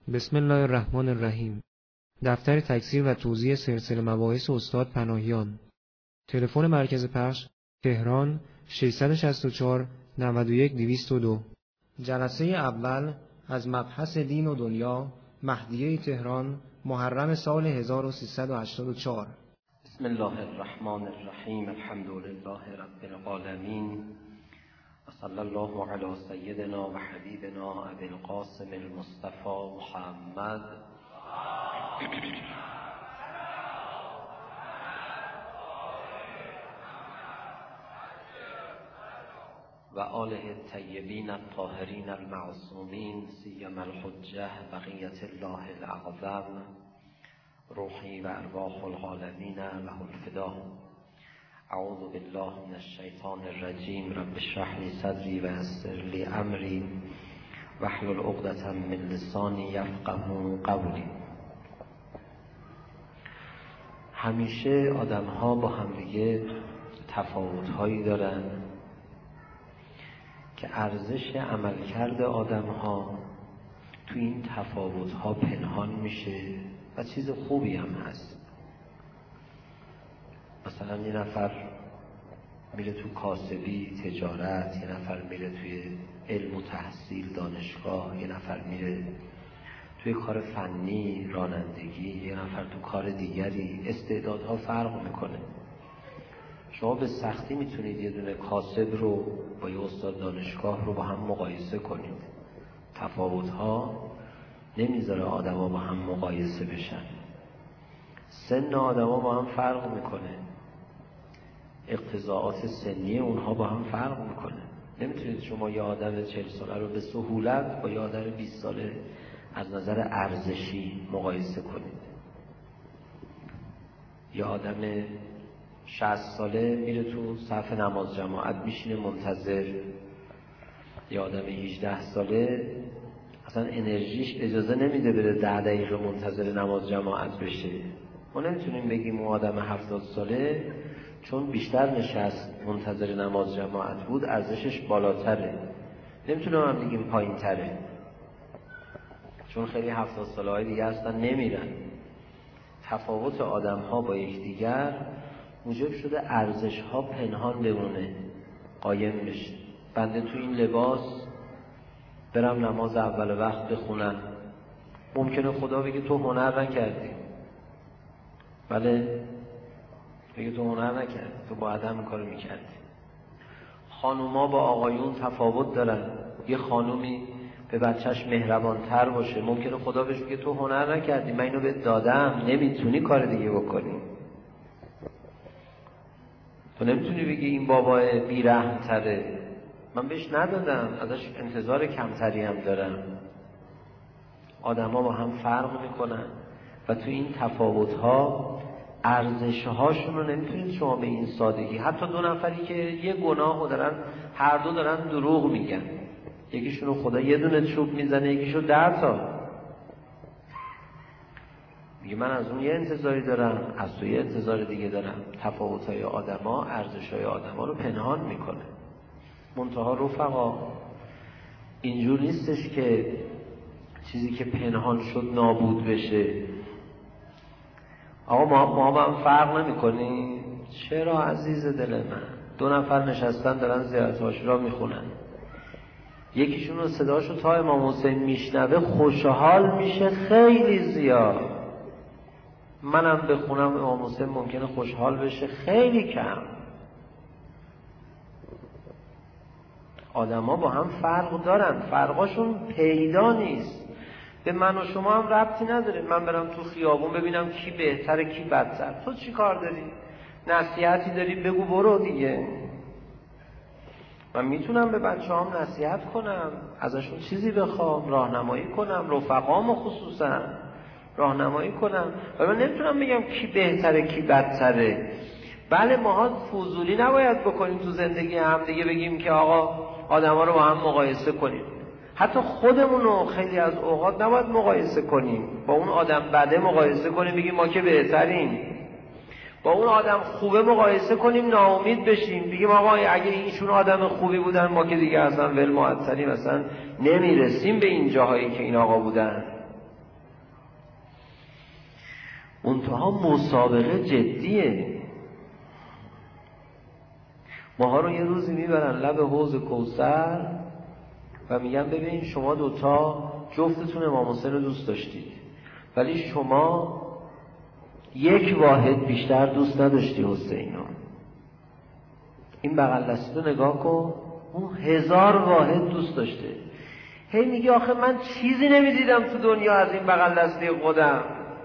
بسم الله الرحمن الرحیم. دفتر تکثیر و توزیع سلسله مباحث استاد پناهیان. تلفن مرکز پخش تهران 664 91 202. جلسه اول از مبحث دین و دنیا، مهدیه تهران، محرم سال 1384. بسم الله الرحمن الرحیم. الحمد لله رب العالمین و صلی الله علی سیدنا و حبیبنا ابی القاسم المصطفى محمد و آله الطیبین الطاهرین المعصومین، سیما الحجه بقیة الله الاعظم، روحی و ارواح العالمین له الفدا. اعوذ بالله من الشیطان الرجیم. رب اشرح لی صدری و یسر لی امری واحلل عقدة من لسانی یفقهوا قولی. همیشه آدم‌ها با هم دیگه تفاوت‌هایی دارن که ارزش عملکرد آدم‌ها تو این تفاوت‌ها پنهان میشه و چیز خوبی هم هست. مثلا یه نفر میره تو کاسبی، تجارت، یه نفر میره توی علم و تحصیل، دانشگاه، یه نفر میره توی کار فنی، رانندگی، یه نفر تو کار دیگری. استعدادها فرق میکنه. شما به سختی میتونید یه دونه کاسب رو با یه استاد دانشگاه رو با هم مقایسه کنید. تفاوتها نمیذاره آدما با هم مقایسه بشن. سن آدما با هم فرق میکنه. اقتضاعات سنی اونها با هم فرق میکنه. نمیتونید شما یه آدم 40 ساله رو به سهولت با یه آدم 20 ساله از نظر ارزشی مقایسه کنید. یه آدم 60 ساله میره تو صف نماز جماعت میشینه منتظر. یه آدم 18 ساله اصلا انرژیش اجازه نمیده بره 10 دقیقه منتظر نماز جماعت بشه. ما نمیتونیم بگیم اون آدم 70 ساله چون بیشتر نشست منتظر نماز جماعت بود ارزشش بالاتره. نمیتونیم هم بگیم پایین تره، چون خیلی 70 ساله های دیگه هستن نمیرن. تفاوت آدم ها با یکدیگر موجب شده ارزش ها پنهان بمونه، قایم بشه. بنده تو این لباس برم نماز اول وقت بخونم، ممکنه خدا بگه تو هنر نکردی. بله، بگه تو هنر نکردی، تو باید همین کارو میکردی. خانوما با آقایون تفاوت دارن. یه خانومی به بچهش مهربانتر باشه، ممکنه خدا بهش بگه تو هنر نکردی، من اینو بهت دادم، نمیتونی کار دیگه بکنی. تو نمیتونی بگی این بابا بی‌رحم تره، من بهش ندادم، ازش انتظار کمتری هم دارم. آدم‌ها با هم فرق میکنن و تو این تفاوت‌ها ارزش‌هاشون رو نمیتونید شما به این سادگی. حتی دو نفری که یه گناه رو دارن، هر دو دارن دروغ میگن، یکیشون رو خدا یه دونه چوب میزنه، یکیشو 10 تا. میگه من از اون یه انتظاری دارم، از تو یه انتظار دیگه دارم. تفاوت‌های آدم‌ها ارزش‌های آدم‌ها رو پنهان میکنه. منتها رفقا اینجور نیستش که چیزی که پنهان شد نابود بشه. آقا ما با هم فرق نمی کنیم. چرا عزیز دل من؟ دو نفر نشستن دارن زیارت عاشورا میخونن، یکیشون رو صداشو تا امام حسین میشنوه خوشحال میشه خیلی زیاد. منم بخونم امام حسین ممکنه خوشحال بشه خیلی کم. آدما با هم فرق دارن، فرقاشون پیدا نیست. به من و شما هم ربطی نداره. من برم تو خیابون ببینم کی بهتره کی بدتر. تو چی کار داری؟ نصیحتی داری بگو برو دیگه. من میتونم به بچه‌هام نصیحت کنم، ازشون چیزی بخوام، راهنمایی کنم، رفقامو خصوصا راهنمایی کنم، ولی من نمیتونم بگم کی بهتره کی بدتره. بله ماها فضولی نباید بکنیم تو زندگی هم دیگه، بگیم که آقا آدما رو با هم مقایسه کنیم. حتی خودمون رو خیلی از اوقات نباید مقایسه کنیم با اون آدم بده، مقایسه کنیم بگیم ما که بهتریم. با اون آدم خوبه مقایسه کنیم ناامید بشیم، بگیم آقا اگه ایشون آدم خوبی بودن ما که دیگه اصلا ول معطلیم، اصلا نمیرسیم به این جاهایی که این آقا بودن. منتها مسابقه جدیه. ماها رو یه روزی میبرن لب حوض کوثر و میگن ببین شما دوتا جفتتون امام حسین رو دوست داشتید، ولی شما یک واحد بیشتر دوست نداشتی حسینو. این بغل دستی رو نگاه کن، اون 1000 واحد دوست داشته. هی میگه آخه من چیزی نمیدیدم تو دنیا از این بغل دستی خودم.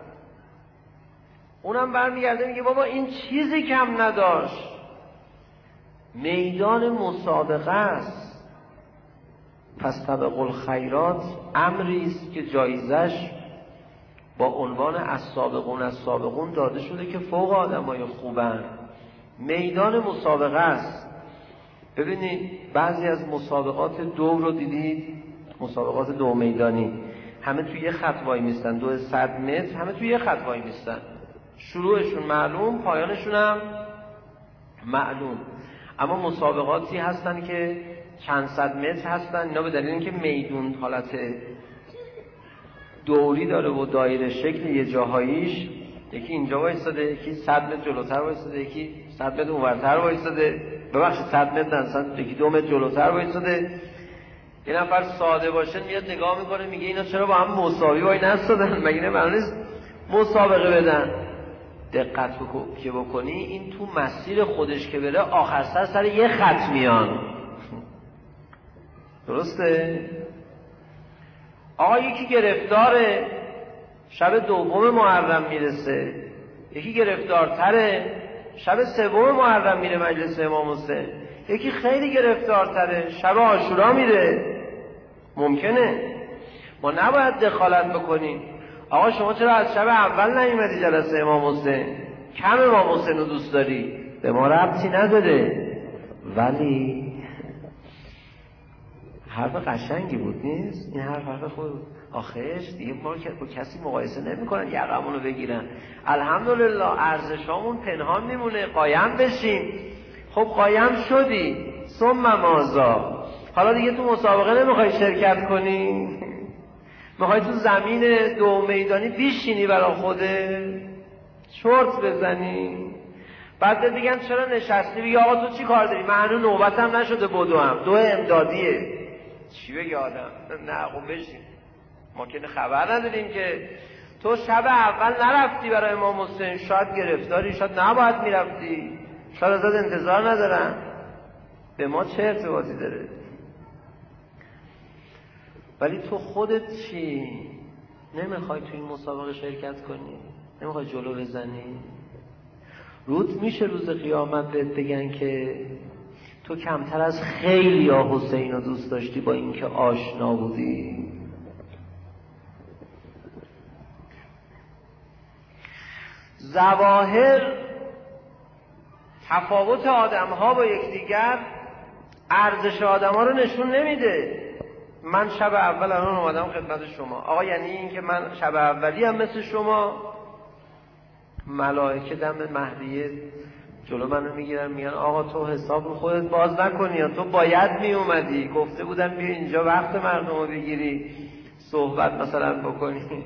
اونم برمیگرده میگه بابا این چیزی کم نداشت. میدان مسابقه است. پس طبق الخیرات امری است که جایزش با عنوان السابقون داده شده که فوق آدمای خوبن. میدان مسابقه است. ببینید بعضی از مسابقات دو رو دیدید، مسابقات دو میدانی، همه توی یه خط وای میستن، 200 متر همه توی یه خط وای میستن، شروعشون معلوم، پایانشون هم معلوم. اما مسابقاتی هستن که چند صد متر هستن، اینا به دلیل اینکه میدون حالت دوری داره و دایره شکل، یه جاهاییش یکی اینجا وایساده، یکی 100 متر جلوتر وایساده، یکی 100 متر اونورتر وایساده، ببخشید 100 متر مثلا یکی 2 متر جلوتر وایساده. یه نفر ساده باشه میاد نگاه میکنه میگه اینا چرا با هم مساوی وای نستادن، مگه نه معلوم نیست مسابقه بدن. دقت که بکنی این تو مسیر خودش که بره آخر سر یه خط میان. درسته؟ آقا یکی گرفتاره شب 2 محرم میرسه، یکی گرفتارتره شب 3 محرم میره مجلس امام حسین، یکی خیلی گرفتارتره شب عاشورا میره. ممکنه ما نباید دخالت بکنیم. آقا شما چرا از شب اول نیومدی جلسه امام حسین؟ کم امام حسین رو دوست داری؟ به ما ربطی نداره. ولی حرف قشنگی بود نیست؟ این حرف خود آخرش دیگه ما با کسی مقایسه نمی کنن یقمونو بگیرن. الحمدلله ارزشامون پنهان میمونه، قایم بشیم. خب قایم شدی، ثم ماذا؟ حالا دیگه تو مسابقه نمیخوای شرکت کنی؟ میخوای تو زمین دو میدانی بیشینی برا خوده چرت بزنی؟ بعد دیگه چرا نشستی؟ بگی آقا تو چی کار داری؟ من هنوز نوبتم نشده بدوم، 2 امدادیه. چی بگی آدم؟ نه خب بشین، ما که خبر نداریم که تو شب اول نرفتی برای امام حسین، شاید گرفتاری، شاید نباید میرفتی، شاید ازت انتظار ندارن. به ما چه ارتباطی داره؟ ولی تو خودت چی؟ نمیخوای تو این مسابقه شرکت کنی؟ نمیخوای جلو بزنی؟ رود میشه روز قیامت بهت بگن که تو کمتر از خیلی ها حسین رو دوست داشتی با اینکه آشنا بودی؟ ظواهر تفاوت آدم ها با یکدیگر ارزش آدم ها رو نشون نمیده. من شب اول الان اومدم خدمت شما، آقا یعنی این که من شب اولی هم مثل شما؟ ملائکه دم مهدیه جلو منو میگیرن میگن آقا تو حساب رو خودت باز نکنی یا تو باید میومدی، گفته بودن بیا اینجا وقت مردم رو بگیری صحبت مثلا بکنی.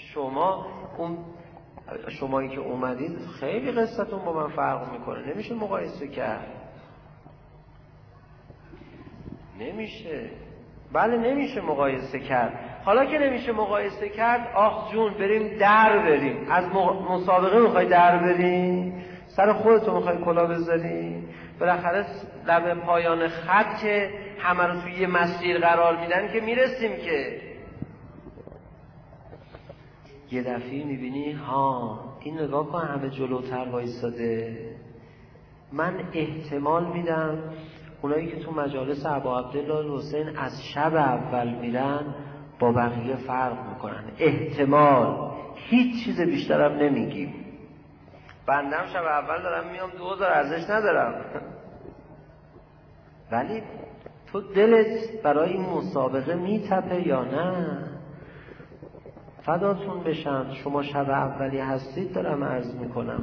شمایی که اومدید خیلی قصتون با من فرق میکنه، نمیشه مقایسه کرد. نمیشه، بله نمیشه مقایسه کرد. حالا که نمیشه مقایسه کرد، آخ جون بریم از مسابقه میخوای در بریم؟ سر خودتو میخوای کلا بذاری؟ بالاخره لب پایان خط که همه رو توی یه مسیر قرار میدن که میرسیم، که یه دفعه میبینی ها این نگاه کن همه جلوتر وایساده. من احتمال میدم اونایی که تو مجالس ابا عبدالله حسین از شب اول میرن با بقیه فرق میکنن. احتمال، هیچ چیز بیشترم نمیگیم. بندم شب اول دارم میام 2000 ارزش ندارم. ولی تو دلت برای این مسابقه میتپه یا نه؟ فداتون بشم شما شب اولی هستید دارم عرض میکنم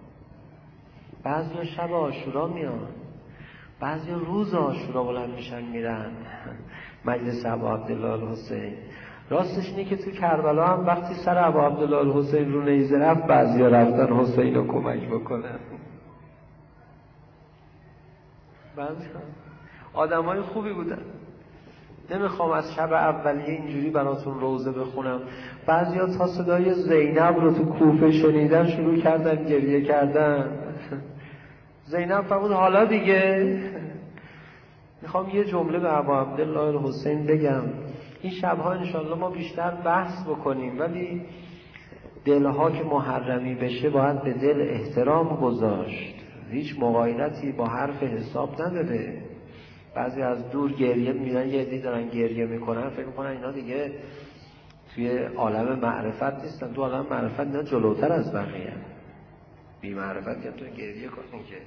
بعضی شب عاشورا میان، بعضی روز عاشورا بلند میشن میرن مجلس ابا عبدالله حسین، راستش اینه که تو کربلا هم وقتی سر ابا عبدالله الحسین رو نیزه رفت، بعضیا رفتن حسین رو کمک بکنن. آدمای خوبی بودن. نمیخوام از شب اولیه اینجوری براتون روزه بخونم. بعضیا تا صدای زینب رو تو کوفه شنیدن شروع کردن گریه کردن. زینب فرمود حالا دیگه. میخوام یه جمله به ابا عبدالله الحسین بگم. این شبها انشالله ما بیشتر بحث بکنیم، ولی دلها که محرمی بشه باید به دل احترام گذاشت. هیچ مغایرتی با حرف حساب نداره. بعضی از دور گریه میدن، یه عده‌ای دارن گریه میکنن، فکر میکنن اینا دیگه توی عالم معرفت نیستن. تو عالم معرفت اینا جلوتر از بقیه. بی معرفت که تو گریه کنی که.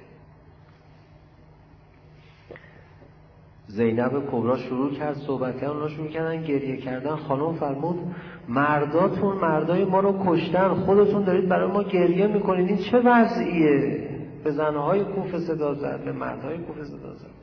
زینب کبرا شروع کرد صحبت کردن، اونا شروع کردن گریه کردن. خانم فرمود مرداتون مردای ما رو کشتن، خودتون دارید برای ما گریه میکنید، این چه وضعیه؟ به زنهای کوفه صدا زد، به مردهای کوفه صدا زد.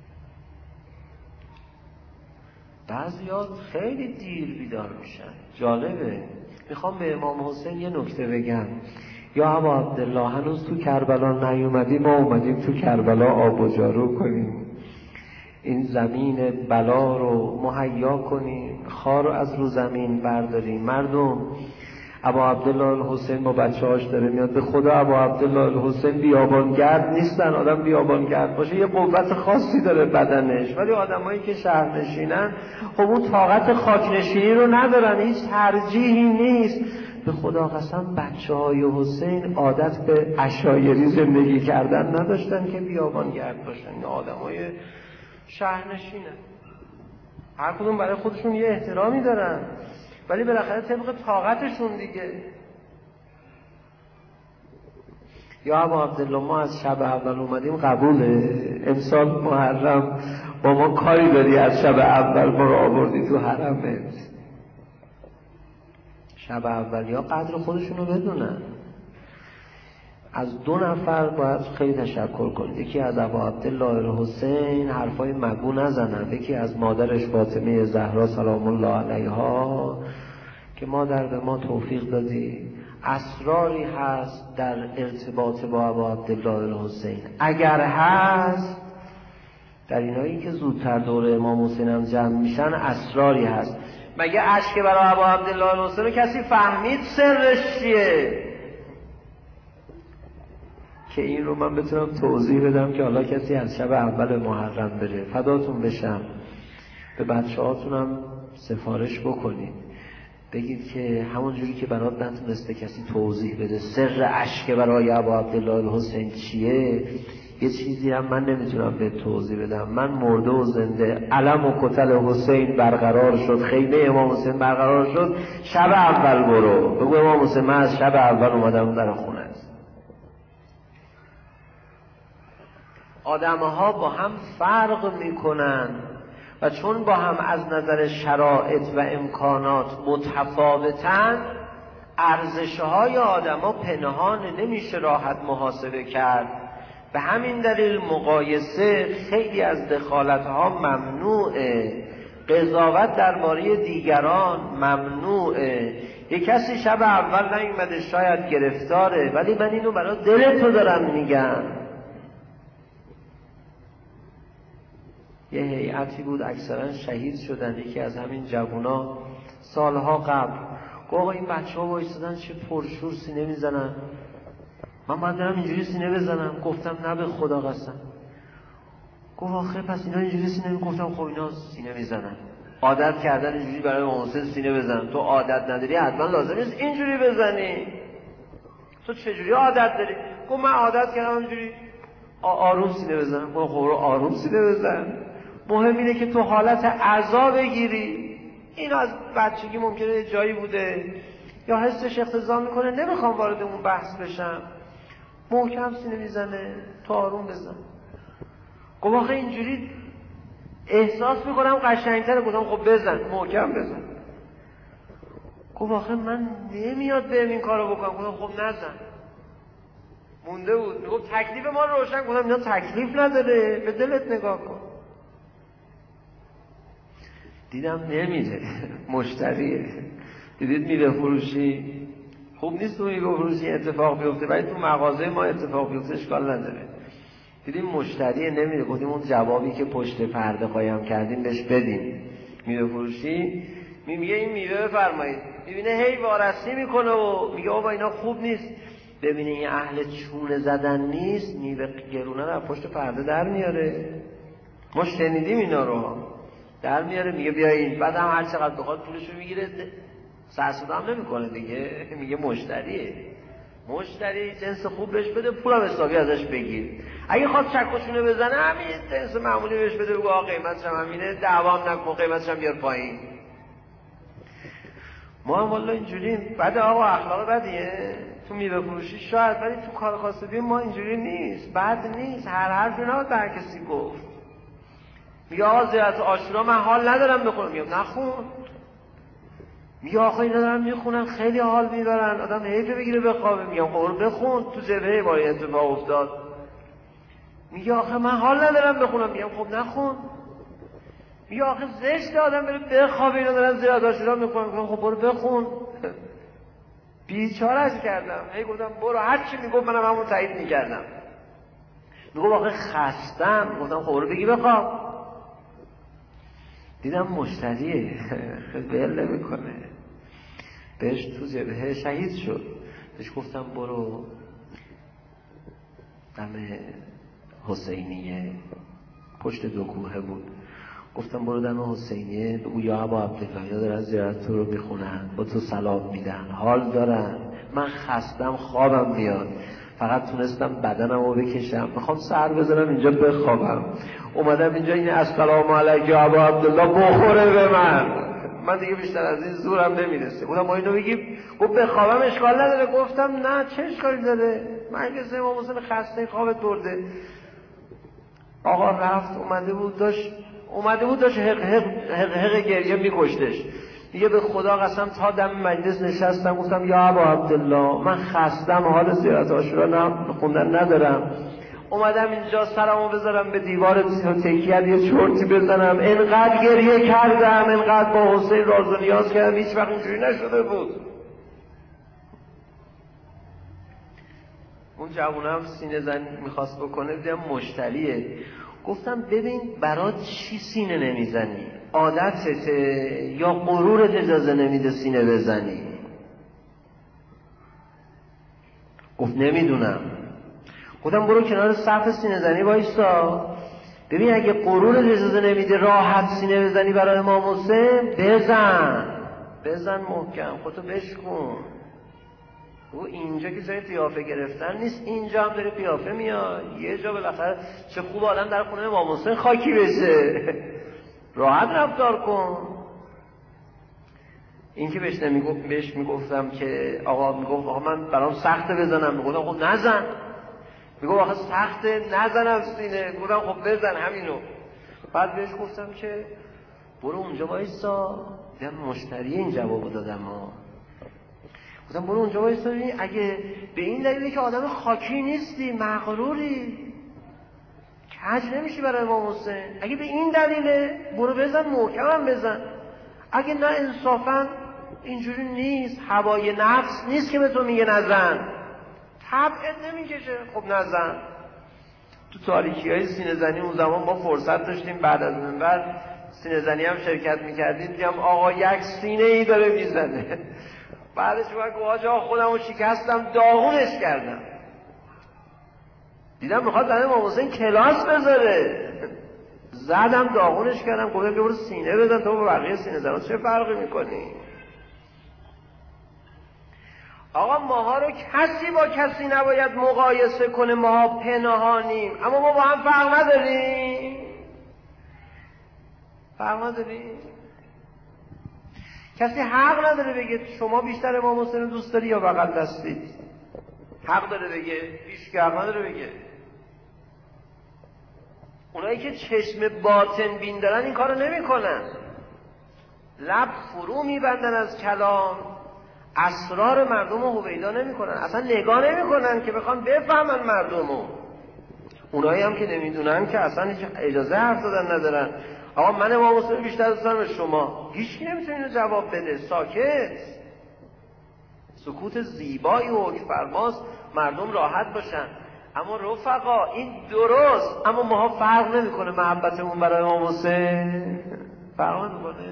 بعضی‌ها خیلی دیر بیدار میشن. جالبه. میخوام به امام حسین یه نکته بگم. یا ابا عبدالله هنوز تو کربلا نیومدی، ما اومدیم تو کربلا آب و جارو کنیم، این زمین بلا رو مهیا کنیم، خار رو از رو زمین برداریم. مردم ابا عبدالله الحسین با بچه‌هاش داره میاد. به خدا ابا عبدالله الحسین بیابانگرد نیستن. آدم بیابانگرد باشه یه قوت خاصی داره بدنش، ولی آدمایی که شهرنشینن خب اون طاقت خاکنشینی رو ندارن، هیچ ترجیحی نیست. به خدا قسم بچه‌های حسین عادت به عشایری زندگی کردن نداشتن که بیابانگرد باشن. این آدمای شهرنشینن، هر کدوم برای خودشون یه احترامی دارن، ولی بالاخره طبق طاقتشون دیگه. یا ابا عبدالله ما از شب اول اومدیم، قبوله؟ امسال محرم با ما کاری داری؟ از شب اول ما رو آوردی تو حرمت. شب اول یا قدر خودشونو بدونن. از 2 نفر باید خیلی تشکر کنید. یکی از ابا عبدالله الحسین حرفای مگو نزنن، یکی از مادرش فاطمه زهرا سلام الله علیها که مادر به ما توفیق دادی. اسراری هست در ارتباط با ابا عبدالله الحسین. اگر هست در اینایی که زودتر دور امام حسین هم جمع میشن اسراری هست. مگه اشک برای ابا عبدالله الحسین رو کسی فهمید سرش چیه؟ که این رو من بتونم توضیح بدم که حالا کسی از شب اول محرم بره. فداتون بشم. به بچه هاتونم سفارش بکنید، بگید که همون جوری که برات نتونسته کسی توضیح بده سر اشک برای ابا عبدالله الحسین چیه، یه چیزی هم من نمیتونم به توضیح بدم. من مرده و زنده، علم و کتل حسین برقرار شد، خیمه امام حسین برقرار شد، شب اول برو بگو امام حسین من از شب اول اومدم در خونه است. آدم‌ها با هم فرق میکنن و چون با هم از نظر شرایط و امکانات متفاوتن، ارزش‌های آدم‌ها پنهان نمیشه راحت محاسبه کرد. به همین دلیل مقایسه خیلی از دخالت‌ها ممنوعه. قضاوت درباره دیگران ممنوعه. یک کسی شب اول نیومده شاید گرفتاره، ولی من اینو برای دل تو دارم میگم. یه هیئتی بود اکثرا شهید شدن. یکی از همین جوونا سالها قبل گفت آقا این بچه‌ها وایسادن چه پرشور سینه میزنن، من باید برم اینجوری سینه بزنم. گفتم نه به خدا قسم. گفت آخه پس اینا اینجوری سینه گفتم خب اینا سینه میزنن، عادت کردن اینجوری برای محسن سینه بزنن. تو عادت نداری حتما لازم نیست اینجوری بزنی. تو چجوری عادت داری؟ گفت من عادت کردم اینجوری آروم سینه بزنم. گفت خب آروم سینه بزن، مهم اینه که تو حالت عزا بگیری. این از بچگی ممکنه جایی بوده یا حسش اقتضا میکنه، نمیخوام وارد اون بحث بشم، محکم سینه میزنه، تو آروم بزن. گفت آخه اینجوری احساس میکنم قشنگتره. گفتم خب بزن، محکم بزن. گفت آخه من نمیاد بهم این کارو بکنم. گفتم خب نزن. مونده بود. میگفت تکلیف ما رو روشن. گفتم اینا تکلیف نداره، به دلت نگاه کن. دیدم نمیره، مشتریه. دیدید میوه فروشی خوب نیست تو میوه فروشی اتفاق بیفته، ولی تو مغازه ما اتفاق بیفته اشکال نداره. دیدیم مشتریه نمیره، گفتیم اون جوابی که پشت پرده قایم کردیم بهش بدیم. میوه فروشی میگه این میوه بفرمایید، میبینه هی وارسی میکنه و میگه بابا اینا خوب نیست. ببینه این اهل چونه زدن نیست، میوه گرونه رو پشت پرده در میاره. ما شنیدیم اینا رو، در میاره میگه بیاین، بعد هم هر چقدر بخواد پولشو میگیره، سرسودا هم نمیکنه دیگه. میگه مشتریه، مشتری جنس خوب بهش بده، پولم حسابی ازش بگیر. اگه خواست چکشونه بزنه همین جنس معمولی بهش بده، بگو آقا قیمتش هم همینه، دعوام نکن، قیمتش هم بیار پایین. ما هم والله اینجوریم. بعد آقا اخلاق بدیه تو میوه فروشی شاید، ولی تو کار کاسبی ما اینجوری نیست، بد نیست. هر حرفی نباید بر کسی گفت. میگه آقا زیارت عاشورا من حال ندارم بخونم، میگم نخون. میگه آخه اینا دارن میخونن خیلی حال میبرن، آدم حیفه بگیره بخوابه. میگم خب بخون، تو جبهه باری اتفاق افتاد. میگه آخه من حال ندارم بخونم، میگم خب نخون. میگه آخه زشت آدم بره بخوابه، اینا دارن زیارت عاشورا میکنن، میگم خب برو بخون. بیچارهش کردم، هی گفتم برو، هر چی میگفت منم همون تایید میکردم. میگفت آخه خستم، گفتم خب برو بگی بخواب. دیدم مشتریه، بل نمیکنه، بهش تو جبهه شهید شد. بهش گفتم برو دم حسینیه، پشت 2 کوه بود. گفتم برو دم حسینیه بگو یا ابا عبدالله دارن زیارت تو رو میخونن، با تو سلام میدن، حال دارن. من خستم، خوابم میاد، فقط تونستم بدنم رو بکشم، میخوام سر بزنم اینجا بخوابم. اومدم اینجا این السلام علیک یا ابا عبدالله بخوره به من دیگه بیشتر از این زورم نمیرسه. گفتم ما اینو بگیم، گفت بخوابم اشکال نداره. گفتم نه چه اشکالی داره، من که سه ماه مثلا خسته خوابت برده. آقا رفت، اومده بود داشت حق گریه میکشتش. دیگه به خدا قسم تا دم مجلس نشستم، گفتم یا ابا عبدالله من خستم، حال زیارت عاشورا خوندن ندارم. اومدم اینجا سرمو بذارم به دیوار تکیه یه چرتی بزنم. انقدر گریه کردم، انقدر با حسین راز و نیاز کردم، هیچ وقت اینجوری نشده بود. اون جوونم سینه زن میخواست بکنه، دیدم مشتریه. گفتم ببین برات چی سینه نمیزنی؟ عادتته یا غرورت اجازه نمیده سینه بزنی؟ گفت نمیدونم. گفتم برو کنار صف سینه زنی وایسا، ببین اگه غرورت اجازه نمیده راحت سینه بزنی برای امام حسین، بزن محکم، خودتو بشکن. او اینجا که جای قیافه گرفتن نیست، اینجا هم داره قیافه میاد. یه جا بالاخره چه خوب آدم در خونه امام حسین خاکی بشه. راحت رفتار کن. این که بهش میگفتم که میگفت آقا من برام سخته بزنم، میگفتم خب نزن. میگفت آخه سخته نزنم سینه، میگفتم خب بزن همینو. بعد بهش گفتم که برو اونجا وایسا. دیدم مشتری این جوابو دادم گفتم برو اونجا وایسا، اگه به این دلیلی که آدم خاکی نیستی، مغروری، کج نمیشی برای امام حسین، اگه به این دلیله برو بزن، محکمم بزن. اگه نه انصافا اینجوری نیست، هوای نفس نیست که به تو میگه نزن، طبعت نمیکشه، خب نزن. تو تاریکی های سینه زنی اون زمان ما فرصت داشتیم، بعد از منبر سینه زنی هم شرکت میکردیم. دیدم آقا یک سینه ای داره میزنه، بعدش من آقا خودم رو شکستم، داغونش کردم. دیدم میخواد برای امام حسین کلاس بذاره، زدم داغونش کردم. گفتم برو سینه بزن، تو با بقیه سینه زنان چه فرقی میکنی؟ آقا ماها رو کسی با کسی نباید مقایسه کنه، ماها پنهانیم، اما ما با هم فرق نداریم. کسی حق نداره بگه شما بیشتر امام حسین رو دوست داری یا بغل دستید. حق داره بگه؟ هیچ که حق نداره بگه. اونایی که چشم باطن بین دارن این کارو نمیکنن، لب فرو میبندن از کلام، اسرار مردم رو هویدا نمیکنن، اصلا نگاه نمیکنن که بخوان بفهمن مردمو. اونایی هم که نمیدونن که اصلا هیچ اجازه حرف دادن ندارن. آقا من امام حسین بیشتر دوست دارم شما. هیچکی نمیتونه اینو جواب بده. ساکت. سکوت زیبایی و حکم‌فرماست، مردم راحت باشن. اما رفقا این درست، اما ماها فرق نمیکنه محبتمون برای امام حسین فرق نمیکنه.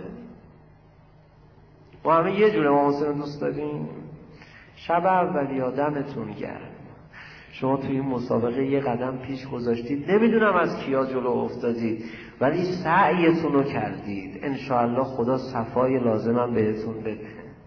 ما همه یه جور امام حسین رو دوست داریم. شب اولیا دمتون گرم، شما توی این مسابقه یه قدم پیش گذاشتید، نمیدونم از کیا جلو افتادید ولی سعیتون رو کردید. انشاءالله خدا صفای لازمم بهتون بده.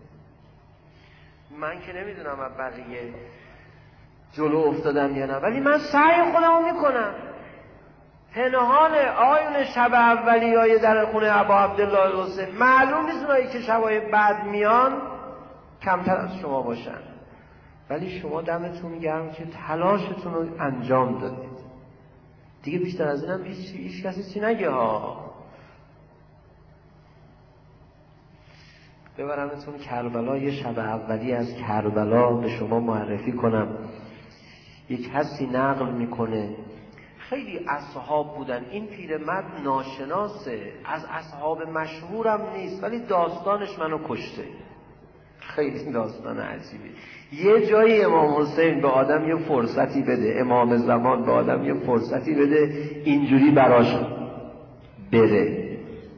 من که نمیدونم از بقیه جلو افتادم یا نه، ولی من سعی خودم رو میکنم. پنهان آیون شب اولیای در خونه ابا عبدالله الحسین، معلوم نیست اونایی که شبای بعد میان کمتر از شما باشن، ولی شما دمتون گرم که تلاشتون رو انجام دادید. دیگه بیشتر از اینم هیچ کسی چی نگه ها. ببرمتون کربلا، یه شب اولی از کربلا به شما معرفی کنم. یک کسی نقل میکنه خیلی اصحاب بودن، این پیرمرد ناشناسه، از اصحاب مشهورم نیست، ولی داستانش منو کشته. خیلی داستان عجیبی. یه جایی امام حسین به آدم یه فرصتی بده، امام زمان به آدم یه فرصتی بده اینجوری براش بره.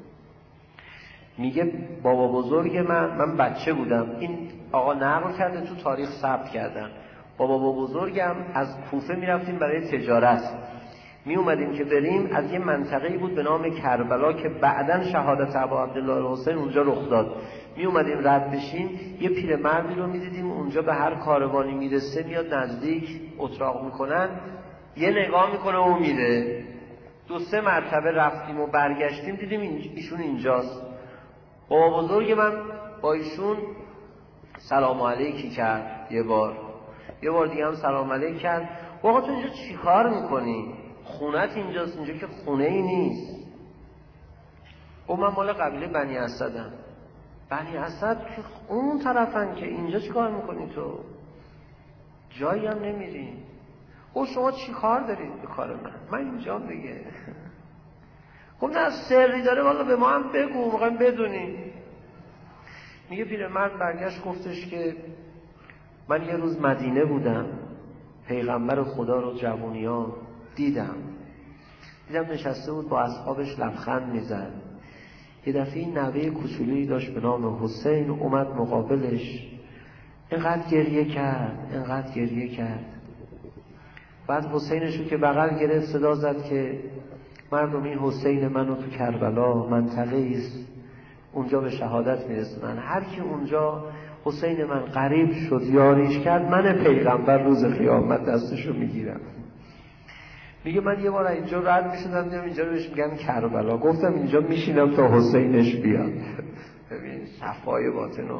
میگه بابا بزرگ من بچه بودم، این آقا نقل کرده تو تاریخ ثبت کردن، بابا بزرگم از کوفه میرفتیم برای تجارت، می اومدیم که بریم از یه منطقه‌ای بود به نام کربلا که بعداً شهادت ابا عبدالله الحسین اونجا رخ داد. می اومدیم رد بشیم، یه پیرمردی رو می‌دیدیم اونجا به هر کاروانی میرسه میاد نزدیک، اتراق میکنن، یه نگاه میکنه و میره. 2-3 مرتبه رفتیم و برگشتیم دیدیم ایشون اینجاست. بابا بزرگ من با ایشون سلام علیکی کرد، یه بار دیگه هم سلام علیک کرد. آقا تو اینجا چی کار میکنی؟ خونت اینجاست، اینجا که خونه ای نیست. او من مال قبیله بنی اسدم. بنی اسد که اون طرفن، که اینجا چی کار میکنی تو؟ جایی هم نمیری. او شما چی کار دارید به کار من اینجا دیگه. خب نه سری داره والا به ما هم بگو، میخوایم بدونیم. میگه پیرمرد برگشت گفتش که من یه روز مدینه بودم، پیغمبر خدا رو جوونیان دیدم نشسته بود با اصحابش لبخند میزد. یه دفعه این نوه کوچولویی داشت به نام حسین اومد مقابلش، اینقدر گریه کرد. بعد حسینشو که بغل گرفت صدا زد که مردم این حسین منو تو کربلا منطقه است اونجا به شهادت میرسونن، هر کی اونجا حسین من قریب شد یاریش کرد، من پیغمبر روز قیامت دستشو میگیرم. میگه من یه بار اینجا رد میشدم دیدم اینجا رو بهش میگن کربلا، گفتم اینجا میشینم تا حسینش بیاد. ببین صفای باطنو.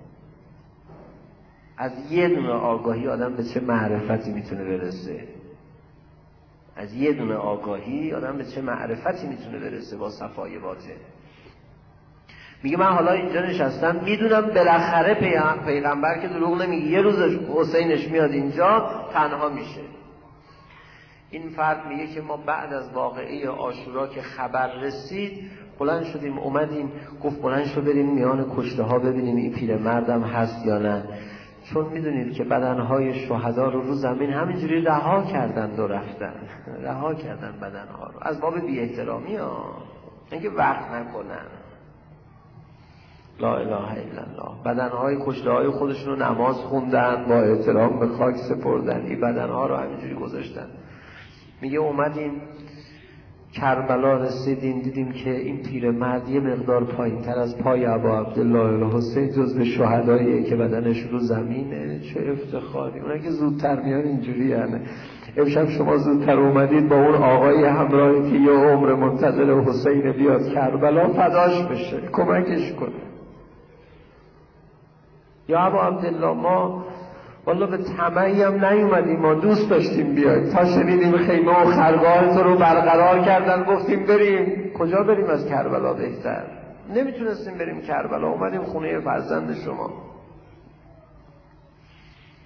از یه دونه آگاهی آدم به چه معرفتی میتونه برسه. با صفای باطن. میگه من حالا اینجا نشستم میدونم بالاخره پیغمبر که دروغ نمیگه یه روز حسینش میاد اینجا تنها میشه. این فرد میگه که ما بعد از واقعه عاشورا که خبر رسید بلند شدیم اومدیم، گفت بلند شو بریم میان کشته ها ببینیم این پیرمردم هست یا نه، چون میدونید که بدنهای شهدا رو زمین همینجوری رها کردن و رفتن، رها کردن بدنها رو از باب بی احترامی ها، اینکه وقت نکنن. لا اله الا الله. بدنهای کشته های خودشون رو نماز خوندن، با احترام به خاک سپردن، این بدنها رو همینجوری گذاشتن. میگه اومدیم کربلا رسیدیم دیدیم که این پیرمرد یه مقدار پایین‌تر از پای ابا عبدالله الحسین جزو شهداییه که بدنش رو زمینه. چه افتخاری. اونایی که زودتر میان اینجوری یعنی. امشب شما زودتر اومدید با اون آقای همراهی که یه عمر منتظر حسین بیاد کربلا فداش بشه، کمکش کنه. یا ابا عبدالله ما والا به طمعی هم نیومدیم، ما دوست داشتیم بیایم، تا شنیدیم خیمه و خرگاه تو رو برقرار کردن گفتیم بریم. کجا بریم از کربلا بهتر؟ نمیتونستیم بریم کربلا، اومدیم خونه فرزند شما.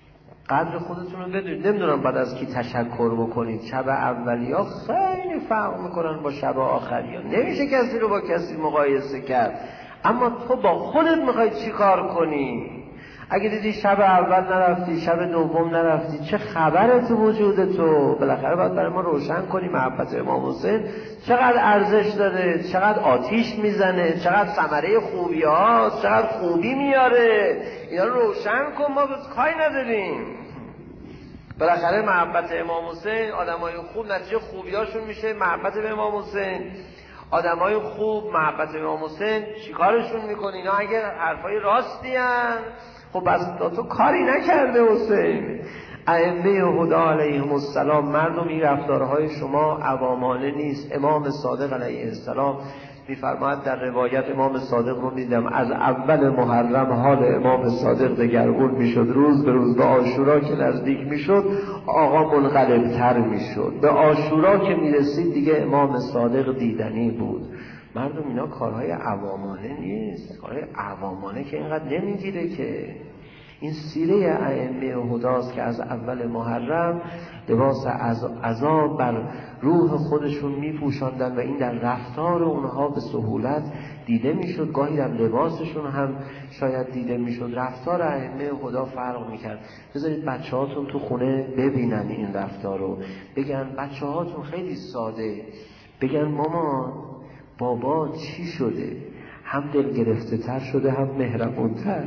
قدر خودتون رو بدونید. نمیدونم بعد از کی تشکر بکنید. شب اولیا خیلی فرق میکنن با شب آخریا. نمیشه کسی رو با کسی مقایسه کرد. اما تو با خودت میخوای چی کار کنی؟ اگه دیدی شب اول نرفتی، شب دوم نرفتی، چه خبره تو وجود تو؟ بالاخره باید برای ما روشن کنی محبت امام حسین چقدر ارزش داره، چقدر آتیش میزنه، چقدر ثمره خوبی هاست، چقدر خوبی میاره. اینا رو روشن کن، ما کاری نداریم. بالاخره محبت امام حسین، آدمای خوب نتیجه خوبیاشون میشه محبت به امام حسین. آدمای خوب محبت به امام حسین چیکارشون میکنه؟ اینا اگه حرفای راستی ان، خب بس تو کاری نکرده حسین. ائمه هدی علیهم السلام، مردم این رفتارهای شما عوامانه نیست. امام صادق علیه السلام میفرماید در روایت، امام صادق رو میدم، از اول محرم حال امام صادق دگرگون میشد، روز به روز. به عاشورا که نزدیک میشد آقا منقلبتر میشد. به عاشورا که میرسید دیگه امام صادق دیدنی بود. مردم اینا کارهای عوامانه نیست. کارهای عوامانه که اینقدر نمیگیره که. این سیره ائمه هداست که از اول محرم لباس عذاب بر روح خودشون میپوشاندن و این در رفتار اونها به سهولت دیده میشد. گاهی در لباسشون هم شاید دیده میشد. رفتار ائمه هدا فرق میکرد. بذارید بچه هاتون تو خونه ببینن این رفتار رو، بگن بچه هاتون خیلی ساده، بگن مامان بابا چی شده؟ هم دل گرفته تر شده، هم مهربون تر.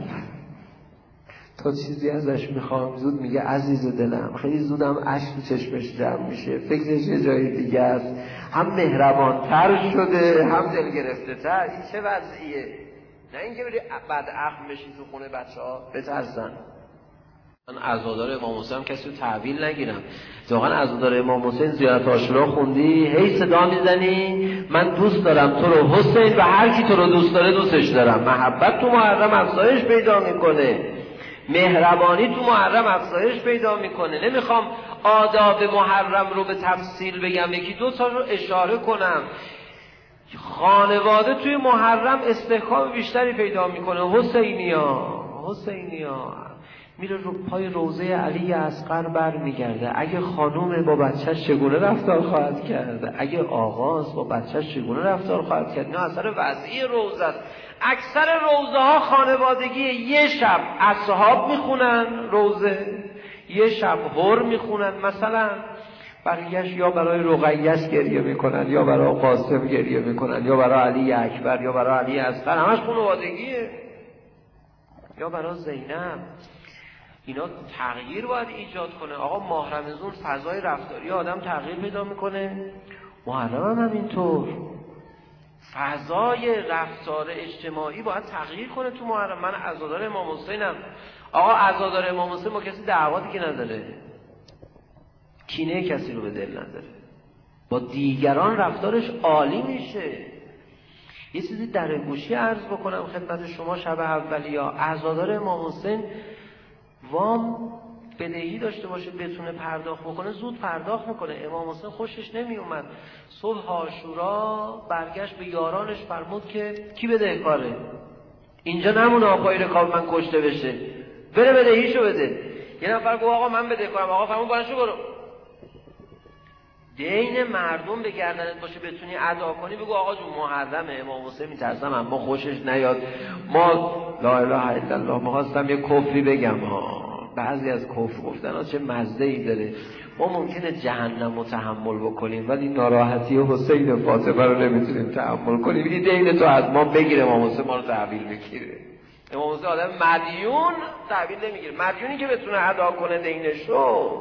تا چیزی ازش میخوام زود میگه عزیز دلم، خیلی زودم اشک تو چشمش جمع میشه، فکرش یه جای دیگه است. هم مهربانتر شده، هم دل گرفته تر. این چه وضعیه؟ نه اینکه بری بعد اخم بشی تو خونه بچه‌ها بترسن. من عزادار امام حسین کسی رو تحویل نگیرم. واقعا عزادار امام حسین زیارت عاشورا خوندی، هی صدا میزنی من دوست دارم تو رو حسین و هر کی تو رو دوست داره دوستش دارم. محبت تو محرم افزایش پیدا میکنه، مهربانی تو محرم افزایش پیدا میکنه. نمیخوام آداب محرم رو به تفصیل بگم، یکی دو تا رو اشاره کنم. خانواده توی محرم استحکام بیشتری پیدا میکنه. حسینیا میره رو پای روضه علی اصغر بر میگرده. اگه خانوم با بچهش چگونه رفتار خواهد کرد، اگه آقاست با بچهش چگونه رفتار خواهد کرد. نه اثر وضعی روضه است. اکثر روضه ها خانوادگی. یه شب اصحاب میخونن روضه، یه شب هر میخونن. مثلا بقیهش یا برای رقیه گریه میکنن، یا برای قاسم گریه میکنن، یا برای علی اکبر، یا برای علی اصغر، همش خانوادگیه، یا برای زینب. اینا تغییر باید ایجاد کنه. آقا ماه رمضان فضای رفتاری آدم تغییر پیدا میکنه، محرم هم همینطور. فضای رفتار اجتماعی باید تغییر کنه تو محرم. من عزادار امام حسینم. آقا عزادار امام حسین با کسی دعواتی که نداره، کینه کسی رو به دل نداره، با دیگران رفتارش عالی میشه. یه چیزی در گوشی عرض بکنم خدمت شما. شب اولیا عزادار امام حسین وام بدهی داشته باشه بتونه پرداخت بکنه، زود پرداخت میکنه. امام حسین خوشش نمی اومد. صبح عاشورا برگشت به یارانش فرمود که کی بدهکاره؟ اینجا نمونه آقای رکاب من کشته بشه، بره بدهیشو بده. یه نفر گفت آقا من بدهکارم. آقا فرمود بلند شو برو. دین مردم به گردنت باشه بتونی ادا کنی، بگو آقا جون محرم امام حسین میترسم اما خوشش نیاد. ما لا اله الا الله می‌خواستم یه کفری بگم ها، بعضی از کفر گفتن ها چه مزه ای داره. ما ممکنه جهنم رو تحمل بکنیم ولی ناراحتی حسین فاطمه رو نمیتونیم تحمل کنیم. این دین تو از ما بگیره، امام حسین ما رو تحویل بگیره. امام حسین آدم مدیون تحویل نمیگیره. مدیونی که بتونه ادا کنه دینشو،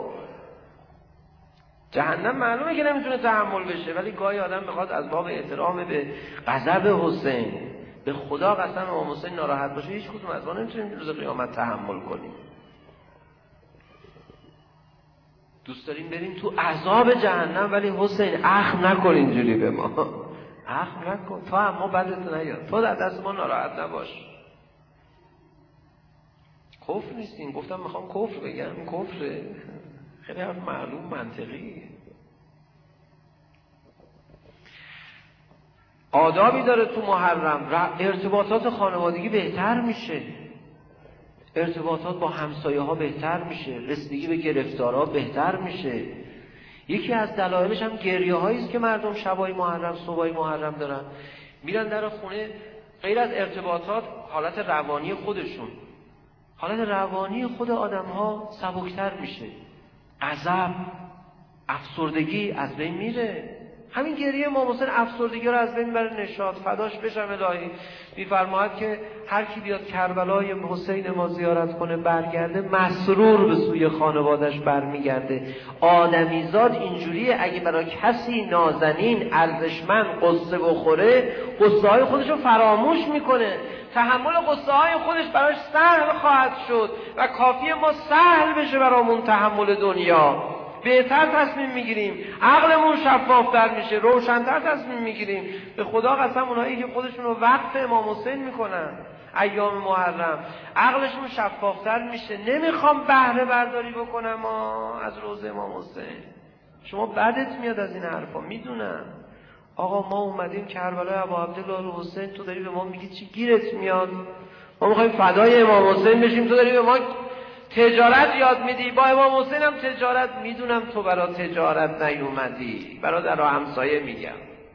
جهنم معلومه که نمیتونه تحمل بشه. ولی گاهی آدم بخواد از باب احترام به غضب حسین، به خدا قسم امام حسین ناراحت باشه، هیچ کدوم از ما نمیتونیم روز قیامت تحمل کنیم. دوست داریم بریم تو عذاب جهنم، ولی حسین اخم نکن اینجوری به ما، اخم نکن، تو هم ما بدت نیاد، تو در دست ما ناراحت نباش. کفر نیستیم. گفتم میخوام کفر بگم، کفره. خیلی حرف معلوم منطقی. آدابی داره تو محرم. ارتباطات خانوادگی بهتر میشه. ارتباطات با همسایه ها بهتر میشه، رسیدگی به گرفتارها بهتر میشه. یکی از دلایلش هم گریه هایی است که مردم شبای محرم صبحای محرم دارن، میرن در خونه، غیر از ارتباطات حالت روانی خودشون، حالت روانی خود آدم ها سبکتر میشه، غضب، افسردگی از بین میره. همین گریه امام حسین افسردگی رو از بین میبره، نشاط فداش بشم الهی. میفرماید که هر کی بیاد کربلای حسین ما زیارت کنه برگرده مسرور به سوی خانوادش برمیگرده. آدمیزاد اینجوریه، اگه برای کسی نازنین ارزشمند قصه بخوره قصه های خودش رو فراموش میکنه، تحمل قصه های خودش براش سهل خواهد شد و کافیه ما سهل بشه برامون تحمل دنیا. بهتر تصمیم میگیریم، عقلمون شفافتر میشه، روشن‌تر تصمیم میگیریم. به خدا قسم اونایی که خودشون رو وقف امام حسین میکنن ایام محرم عقلشون شفافتر میشه. نمیخوام بهره برداری بکنم از روزه امام حسین. شما بدت میاد از این حرفا، میدونم. آقا ما اومدیم کربلای ابا عبدالله حسین، تو داری به ما میگی چی گیرت میاد؟ ما میخوایم فدای امام حسین بشیم، تو داری به ما تجارت یاد میدی. با امام حسین هم تجارت، میدونم تو برای تجارت نیومدی، برادر و همسایه میگم.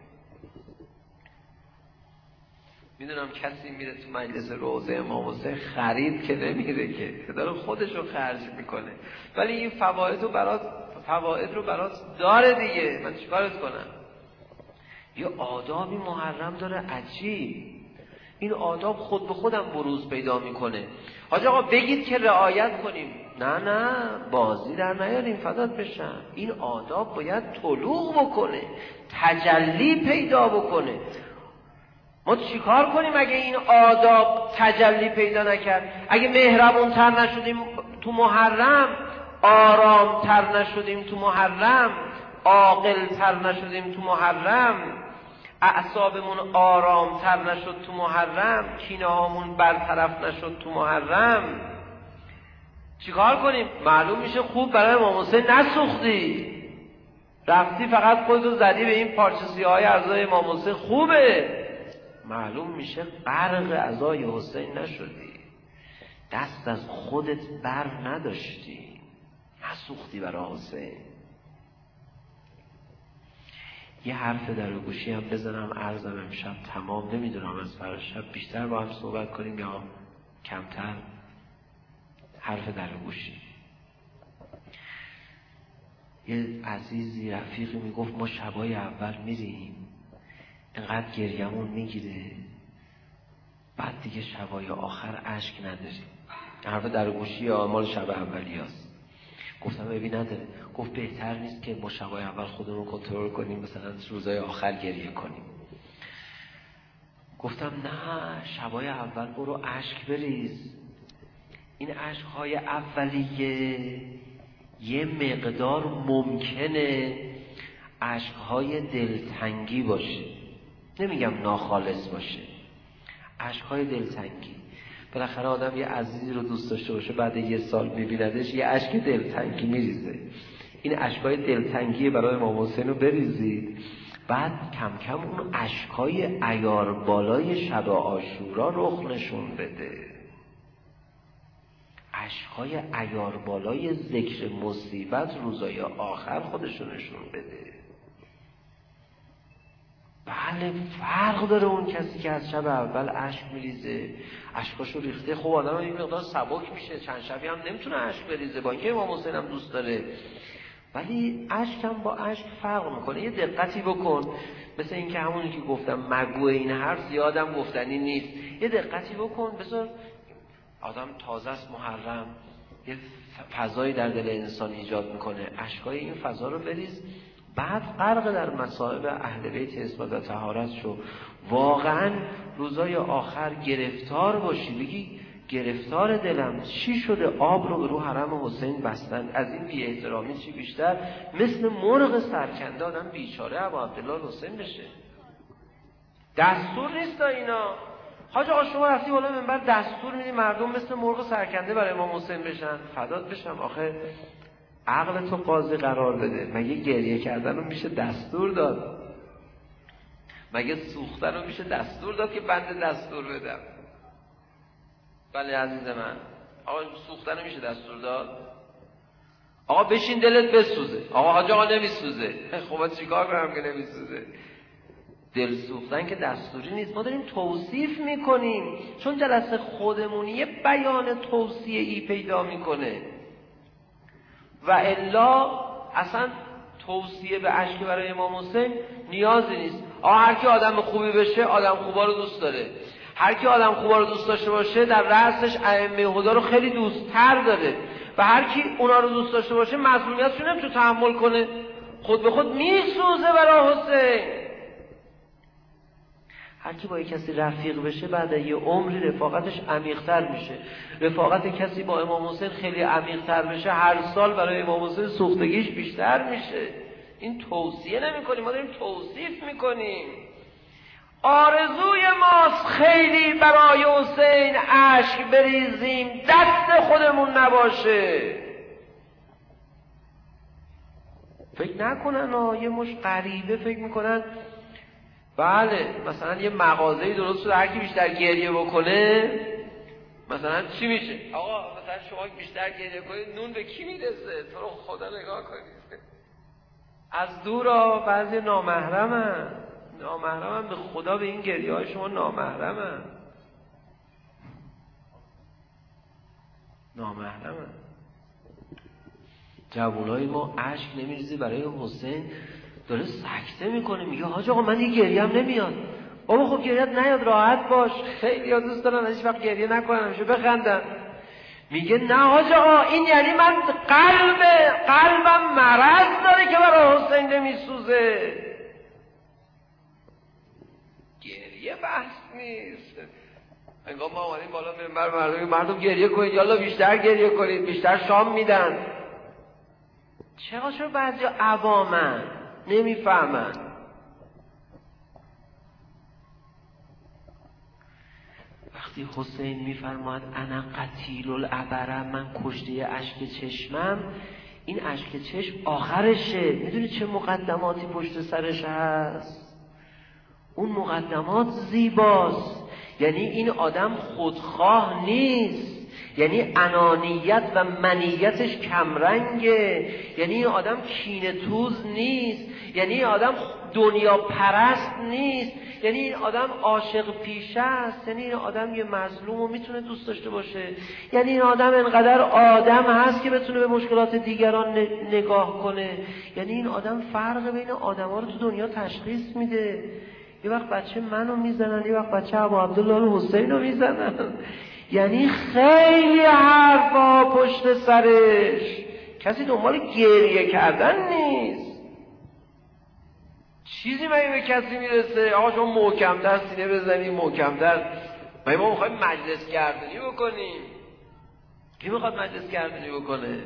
میدونم کسی میره تو مجلس روضه امام حسین خرید که نمیره، که داره خودشو خرج میکنه، ولی این فواید رو برات داره دیگه. من چیکارت کنم؟ یه آدابی محرم داره عجیب. این آداب خود به خودم بروز پیدا میکنه. حاج آقا بگید که رعایت کنیم. نه بازی در نیاریم، فدات بشم. این آداب باید طلوع بکنه، تجلی پیدا بکنه. ما چیکار کنیم اگه این آداب تجلی پیدا نکرد؟ اگه مهربون تر نشدیم تو محرم، آرام تر نشدیم تو محرم، عاقل تر نشدیم تو محرم، اعصابمون آرام تر نشد تو محرم، کینه هامون برطرف نشد تو محرم، چیکار کنیم؟ معلوم میشه خوب برای امام حسین نسوختی، رفتی فقط خودتو زدی به این پارچه سیاهای اعضای امام حسین. خوبه، معلوم میشه غرق اعضای حسین نشدی، دست از خودت بر نداشتی، نسوختی برای حسین. یه حرف در گوشی هم بزنم عرضم امشب تمام، نمیدونم از فردا شب بیشتر با هم صحبت کنیم یا کمتر. حرف در گوشی، یه عزیزی رفیقی میگفت ما شبای اول میریم اینقدر گریمون میگیره، بعد دیگه شبای آخر اشک نداریم. حرف در گوشی مال شب اولی هست. گفتم ببین نداره. گفت بهتر نیست که ما شبای اول خودمون کنترل کنیم مثلا روزای آخر گریه کنیم؟ گفتم نه، شبای اول برو اشک بریز. این اشکهای اولیه یه مقدار ممکنه اشکهای دلتنگی باشه، نمیگم ناخالص باشه، اشکهای دلتنگی. بالاخره آدم یه عزیزی رو دوست داشته باشه، بعد یه سال میبیندش یه اشک دلتنگی میریزه. این اشکهای دلتنگی برای امام حسین رو بریزید، بعد کم کم اون اشکهای عیار بالای شب عاشورا رخ نشون بده، اشکهای عیار بالای ذکر مصیبت روزای آخر خودشون نشون بده. بله فرق داره اون کسی که از شب اول اشک میریزه، اشکاشو ریخته، خب آدم این مقدار سبک میشه، چند شبی هم نمیتونه اشک بریزه، با اینکه امام حسین هم دوست داره، ولی اشک هم با اشک فرق میکنه. یه دقتی بکن، مثل این که همونی که گفتم مگو این حرف زیادم گفتنی نیست، یه دقتی بکن، بذار آدم تازه است محرم، یه فضایی در دل انسان ایجاد میکنه، اشکای این فضا رو بریز، بعد غرق در مصائب اهل بیت عصمت و طهارت شو. واقعا روزای آخر گرفتار باشی، بگی گرفتار دلم، چی شده آب رو به رو حرم حسین بستن، از این بی احترامی چی بیشتر؟ مثل مرغ سرکنده آدم بیچاره ابا عبدالله حسین بشه. دستور نیست اینا. حاج آقا شما رفتی بالا منبر دستور میدی مردم مثل مرغ سرکنده برای امام حسین بشن؟ فدات بشم، آخه عقل تو قاضی قرار بده. مگه گریه کردن رو میشه دستور داد؟ مگه سوختن رو میشه دستور داد که بنده دستور بدم؟ بله عزیز من، آقا سوختن میشه دستور داد؟ آقا بشین دلت بسوزه. آقا حاج آقا نمیسوزه. خب چیکار کنم که نمیسوزه؟ دل سوختن که دستوری نیست، ما داریم توصیف میکنیم، چون جلسه خودمونی بیان توصیه‌ای پیدا میکنه و الا اصلا توصیه به اشک برای امام حسین نیازی نیست. هر کی آدم خوبی بشه آدم خوبا رو دوست داره، هر کی آدم خوبا رو دوست داشته باشه در رأسش ائمه هدا رو خیلی دوست‌تر داره و هر کی اونا رو دوست داشته باشه مظلومیتش رو نمیتونه تحمل کنه، خود به خود میسوزه برای حسین. هر کی با یک کسی رفیق بشه بعد یه عمری رفاقتش عمیق‌تر میشه. رفاقت کسی با امام حسین خیلی عمیق‌تر بشه هر سال برای امام حسین سوختگیش بیشتر میشه. این توصیه نمی‌کنیم، ما داریم توصیف می‌کنیم. آرزوی ماست خیلی برای حسین اشک بریزیم، دست خودمون نباشه. فکر نکنن یه مش غریبه فکر میکنن بله مثلا یه مغازه‌ای درست شده هر کی بیشتر گریه بکنه مثلا چی میشه؟ آقا مثلا شما بیشتر گریه کنید نون به کی میرسه؟ تو رو خدا نگاه کنید. از دورا بعضی نامحرمن به خدا به این گریه های شما نامحرمن. جوانای ما اشک نمیریزه برای حسین، داره سکته میکنه، میگه حاج آقا من دیگه گریم نمیاد. بابا خب گریت نیاد راحت باش، خیلی ها دوست دارن هیچ وقت گریه نکنن همیشه بخندن. میگه نه حاج آقا این یعنی من قلبم مرض داره که برای حسین نمیسوزه. گریه بحث نیست. انگار ما آمدیم بالا منبر مردم گریه کنید یالا بیشتر گریه کنید، بیشتر شام میدن. چرا بعضی عوامن نمیفهمن. وقتی حسین میفرماید انا قتیل العبره، من کشته اشک چشمم، این اشک چشم آخرشه. میدونی چه مقدماتی پشت سرش هست؟ اون مقدمات زیباست. یعنی این آدم خودخواه نیست، یعنی انانیت و منیتش کمرنگه، یعنی این آدم کینه توز نیست، یعنی این آدم دنیا پرست نیست، یعنی این آدم عاشق پیشه است، یعنی این آدم یه مظلوم رو میتونه دوست داشته باشه، یعنی این آدم انقدر آدم هست که بتونه به مشکلات دیگران نگاه کنه، یعنی این آدم فرق بین آدم ها رو تو دنیا تشخیص میده. یه وقت بچه منو میزنن، یه وقت بچه ابو عبدالله حسین رو میزنن. یعنی خیلی حرفا پشت سرش، کسی دنبال گریه کردن نیست. چیزی مگه به کسی میرسه؟ آقا شما محکم‌تر سینه بزنید، محکم‌تر. ما میخوایم مجلس گردانی بکنیم. کی میخواد مجلس گردانی بکنه؟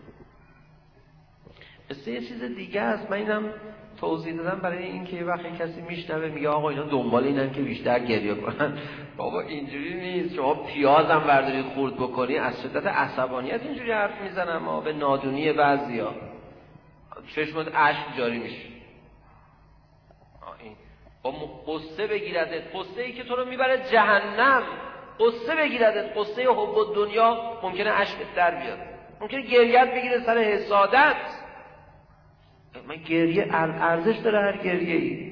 قصه یه چیز دیگه است. من اینم توضیح دادم برای اینکه یه وقتی کسی میشنوه میگه آقا اینا دنبال اینن که بیشتر گریه کنن. بابا اینجوری نیست. شما پیازم برداری خورد بکنی از شدت عصبانیت اینجوری حرف میزنم، ما به نادونی بعضیا چشمت اشک جاری میشه. با قصه بگیردت، قصه ای که تو رو میبره جهنم، قصه بگیردت، قصه حب دنیا، ممکنه اشکت در بیاد، ممکنه گریت بگیره سر حسادت. من گریه ارزش داره، هر گریه ای.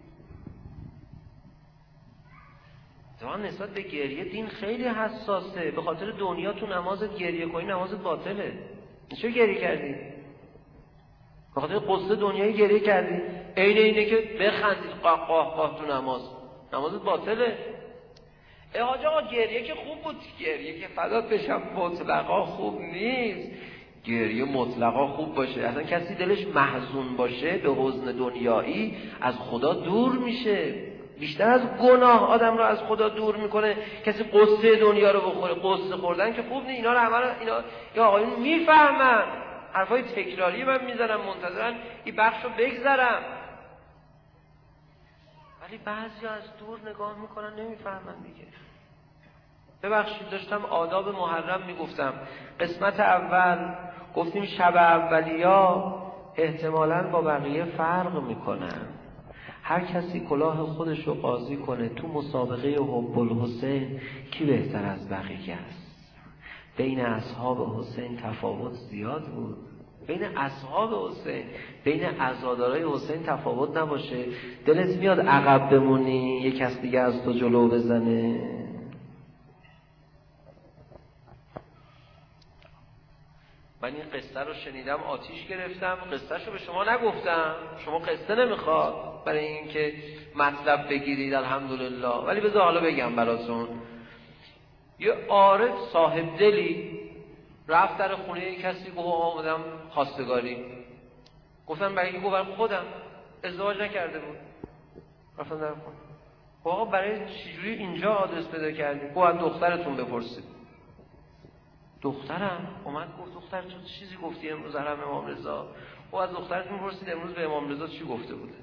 زمان نسبت به گریه دین خیلی حساسه. به خاطر دنیا تو نمازت گریه کنی نمازت باطله. چه گریه کردی؟ به خاطر قصه دنیایی گریه کردی؟ اینه که بخندید قاه قاه تو نمازت باطله. حاج آقا گریه که خوب بود، گریه که فدات بشم مطلقا خوب نیست. گریه مطلقا خوب باشه. اصلا کسی دلش محزون باشه به حزن دنیایی از خدا دور میشه. بیشتر از گناه آدم رو از خدا دور میکنه کسی قصه دنیا رو بخوره. قصه خوردن که خوب نیست. اینا رو همه اینا یا آقایون میفهمن. حرفای تکراری من میزنم، منتظرن این بخش رو بگذرم، ولی بعضی از دور نگاه میکنن نمیفهمن دیگه. ببخشید داشتم آداب محرم میگفتم. قسمت اول گفتیم شب اولیا احتمالاً با بقیه فرق میکنن. هر کسی کلاه خودش رو قاضی کنه تو مسابقه حب الحسین کی بهتر از بقیه است. بین اصحاب حسین تفاوت زیاد بود. بین اصحاب حسین، بین عزادارای حسین تفاوت نباشه، دلت میاد عقب بمونی یک کس دیگه از تو جلو بزنه؟ من این قصه رو شنیدم آتیش گرفتم، قصه رو به شما نگفتم، شما قصه نمیخواد برای اینکه مطلب بگیرید الحمدلله، ولی بذار حالا بگم براتون. یه عارف صاحب دلی رفت در خونه یک کسی، گفت آمدم خواستگاری. گفتم برای اینکه؟ گفتم خودم ازدواج نکرده بود. رفتم در خونه. آقا برای چجوری اینجا آدرس پیدا کردی؟ گفت دخترتون بپرسید. دخترم اومد گفت دختر تو چیزی گفتی امروز حرم امام رضا؟ او از دخترتون پرسید امروز به امام رضا چی گفته بوده؟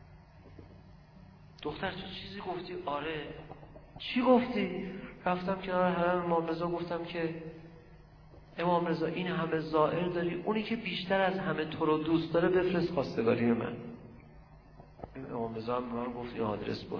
دختر تو چیزی گفتی؟ آره. چی گفتی؟ رفتم کنار حرم امام رضا گفتم که امام رضا این همه زائر داری، اونی که بیشتر از همه تو رو دوست داره بفرست خواستگاری من. امام رضا هم به من گفت این آدرس برو.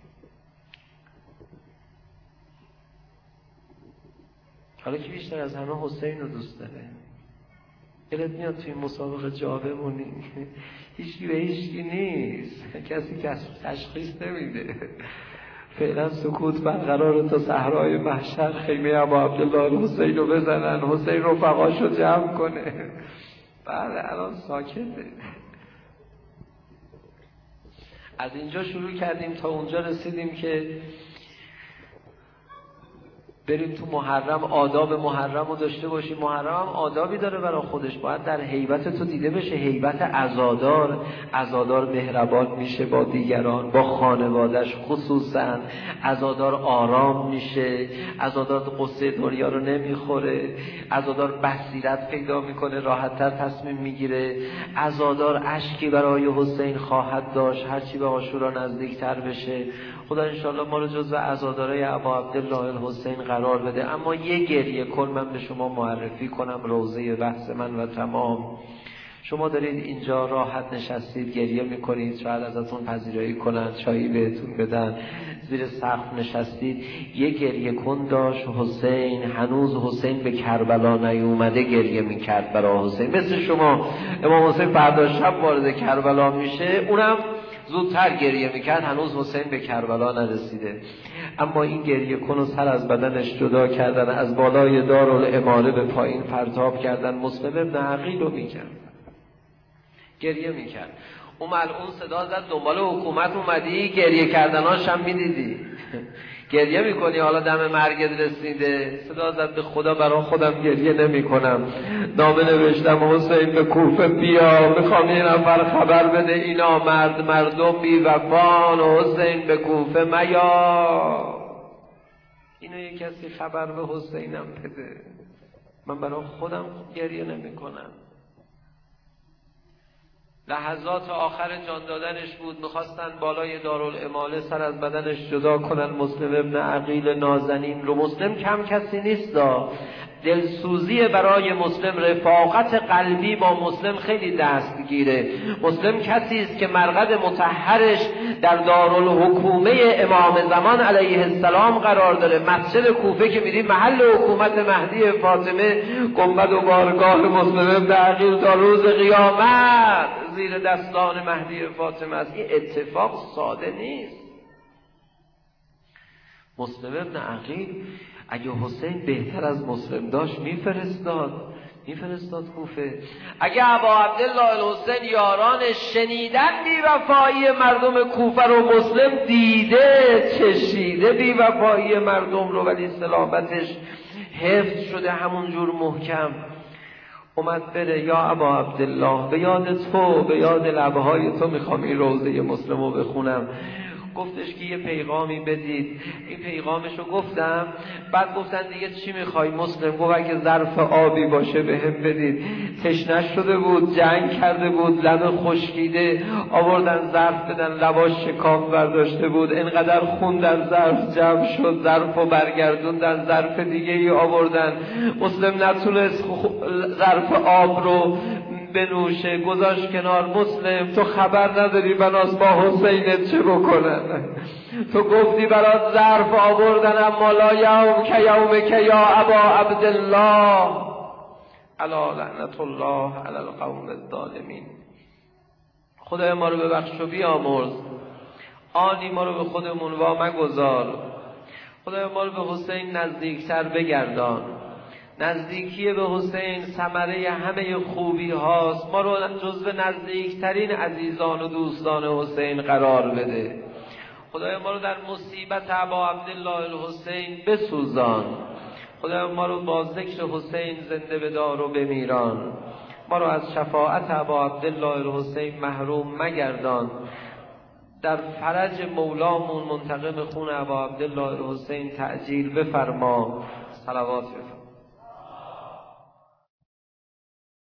حالا که بیشتر از همه حسین رو دوست داره، دلت میاد توی مسابقه جا بمونی؟ هیچکی به هیچکی نیست، کسی تشخیص نمیده. فعلا سکوت برقرار تا صحرای محشر خیمه ابا عبدالله حسین رو بزنن، حسین رفقاشو جمع کنه. بله الان ساکته. از اینجا شروع کردیم تا اونجا رسیدیم که بریم تو محرم، آداب محرم رو داشته باشیم. محرم هم آدابی داره برای خودش، باید در هیبت تو دیده بشه. هیبت عزادار، عزادار مهربان میشه با دیگران، با خانوادش خصوصا. عزادار آرام میشه، عزادار قصه دنیا رو نمیخوره، عزادار بصیرت پیدا میکنه، راحت‌تر تصمیم میگیره. عزادار اشکی برای حسین خواهد داشت هرچی به عاشورا نزدیکتر بشه. خدا انشالله ما رو جزو عزادارای ابا عبدالله الحسین قرار بده. اما یه گریه کن من به شما معرفی کنم، روضه بحث من و تمام. شما دارید اینجا راحت نشستید گریه میکنید، شاید ازتون پذیرایی کنند، چایی بهتون بدن، زیر سقف نشستید. یه گریه کن داشت حسین، هنوز حسین به کربلا نیومده گریه میکرد برای حسین. مثل شما امام حسین فردا شب وارد کربلا میشه، اونم زودتر گریه میکرد، هنوز حسین به کربلا نرسیده. اما این گریه کن و سر از بدنش جدا کردن، از بالای دارالاماره به پایین پرتاب کردن. مسلم ابن عقیل رو میکرد، گریه میکرد. اون ملعون صدا زد دنبال حکومت اومدی؟ گریه کردناش هم میدیدی. گریه میکنی حالا دم مرگت رسیده؟ صدا زد به خدا برای خودم گریه نمی کنم، نامه نوشتم حسین به کوفه بیا، میخوام یه نفر خبر بده اینا مردم بی وفان، حسین به کوفه میا. اینو یه کسی خبر به حسینم بده، من برای خودم گریه نمی کنم. لحظات آخر جان دادنش بود، میخواستن بالای دارالاماله سر از بدنش جدا کنن مسلم ابن عقیل نازنین رو. مسلم کم کسی نیست، دلسوزی برای مسلم، رفاقت قلبی با مسلم خیلی دستگیره. مسلم کسی است که مرقد مطهرش در دارالحکومه امام زمان علیه السلام قرار داره. مسجد کوفه که میریم محل حکومت مهدی فاطمه، گنبد و بارگاه مسلم ابن عقیل تا روز قیامت زیر دستان مهدی فاطمه است. این اتفاق ساده نیست. مسلم ابن عقیل اگه حسین بهتر از مسلم داشت میفرستاد کوفه. اگه ابا عبدالله الحسین یاران شنیدن بی‌وفایی مردم کوفه رو، مسلم دیده چشیده بی‌وفایی مردم رو، ولی سلامتش حفظ شده همون جور محکم. اومد بره یا ابا عبدالله به یاد تو، به یاد لبهای تو میخوام این روضه مسلم رو بخونم. گفتش که یه پیغامی بدید. این پیغامشو گفتم، بعد گفتن دیگه چی میخوای مسلم؟ گفت اگه ظرف آبی باشه به هم بدید. تشنه شده بود، جنگ کرده بود، لب خشکیده، آوردن ظرف بدن، لباش شکاف برداشته بود، انقدر خون در ظرف جمع شد، ظرفو برگردوندن، ظرف دیگه ای آوردن. مسلم نتونست ظرف آب رو بنوشه گذاشت کنار. مسلم تو خبر نداری بناس با حسینت چه بکنن؟ تو گفتی برات ظرف آوردن اما لا یوم که یوم که یا ابا عبدالله الا لعنت الله علی القوم الظالمین. خدای ما رو ببخش و بیامرز، آنی ما رو به خودمون وا مگذار. خدای ما رو به حسین نزدیکتر بگردان. نزدیکی به حسین ثمره همه خوبی هاست. ما رو جزو نزدیکترین عزیزان و دوستان حسین قرار بده. خدای ما رو در مصیبت ابا عبدالله الحسین بسوزان. خدای ما رو با ذکر حسین زنده بدار و بمیران. ما رو از شفاعت ابا عبدالله الحسین محروم مگردان. در فرج مولامون منتقم خون ابا عبدالله الحسین تعجیل بفرما. صلوات بفرما.